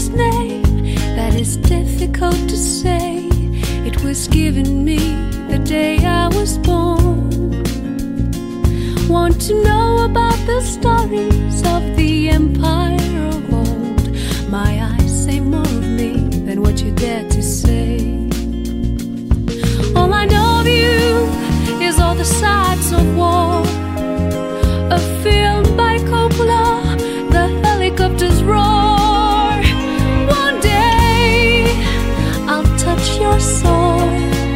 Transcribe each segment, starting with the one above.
this name that is difficult to say. It was given me the day I was born. Want to know about the stories of the empire of old? My eyes say more of me than what you dare to say. All I know of you is all the sides of war. A film by Coppola, the helicopters roar. One day I'll touch your soul.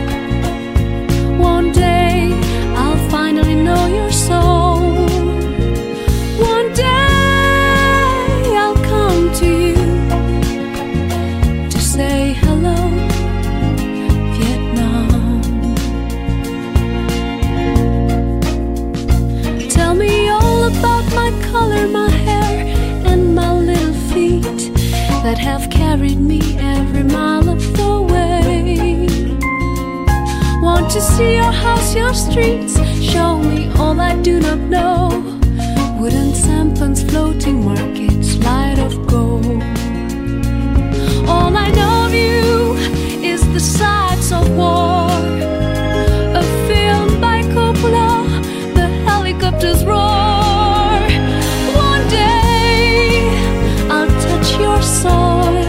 One day I'll finally know your soul. One day I'll come to you to say hello, Vietnam. Tell me all about my color, my hair, and my little feet that have carried me every mile of the way. Want to see your house, your streets, show me all I do not know. Wooden sampans, floating markets, light of gold. All I know of you is the sides of war. A film by Coppola, the helicopters roar. One day I'll touch your soil.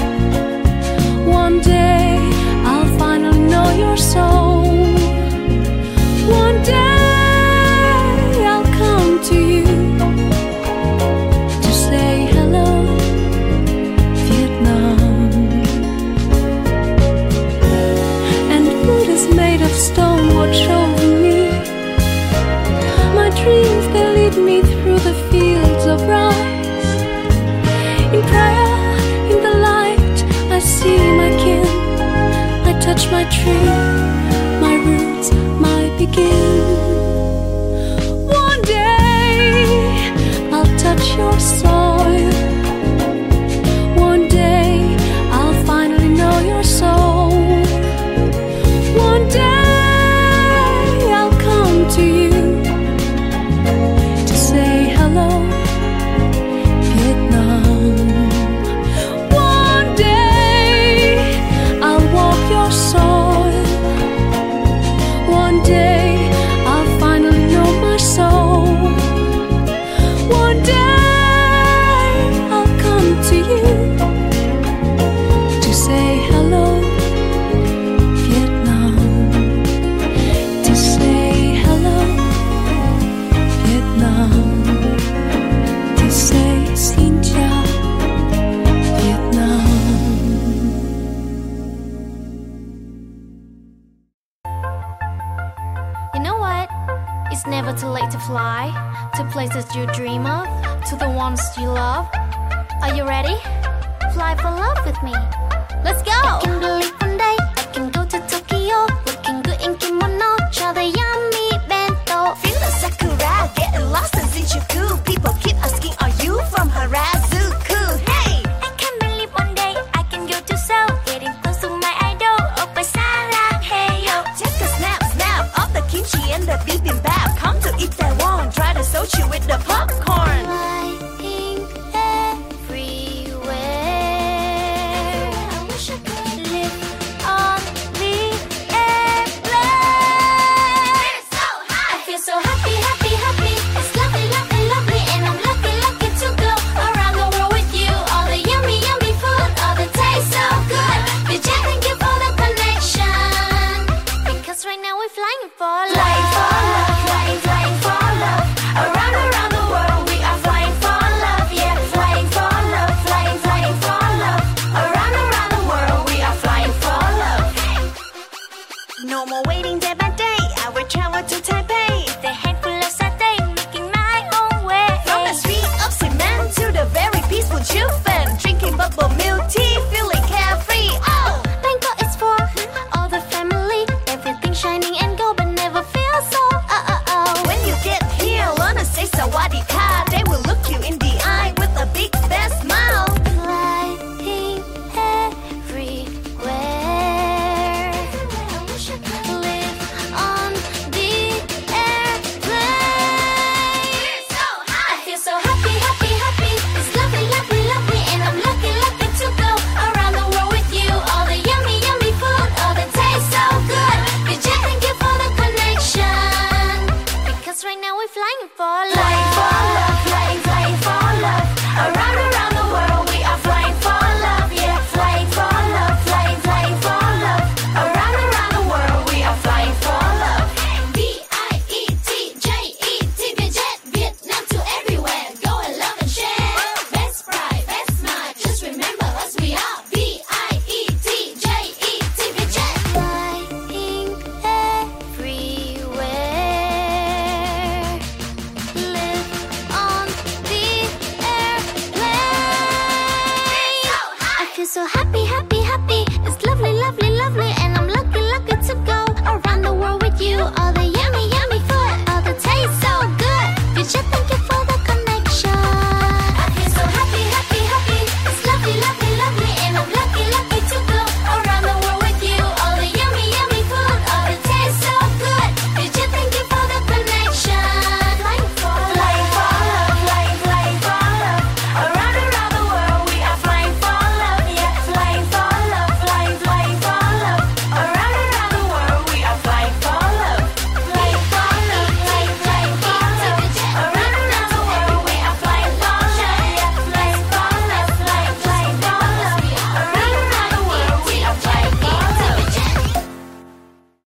One day I'll finally know your soul. One day I'll come to you to say hello, Vietnam. And Buddhas made of stone watch over me. My dreams, they lead me through the fields of rice. In prayer, in the light, I see my kin. I touch my tree, my roots, my begin. One day I'll touch your soil. One day I'll finally know your soul. One day I'll come to you to say hello, Vietnam. One day I'll walk your soil. One day I'll finally know my soul. One day I'll come to you to say hello, Vietnam. To say hello, Vietnam. To say xin chào, Vietnam. You know what? It's never too late to fly to places you dream of, to the ones you love. Are you ready? Fly for love with me.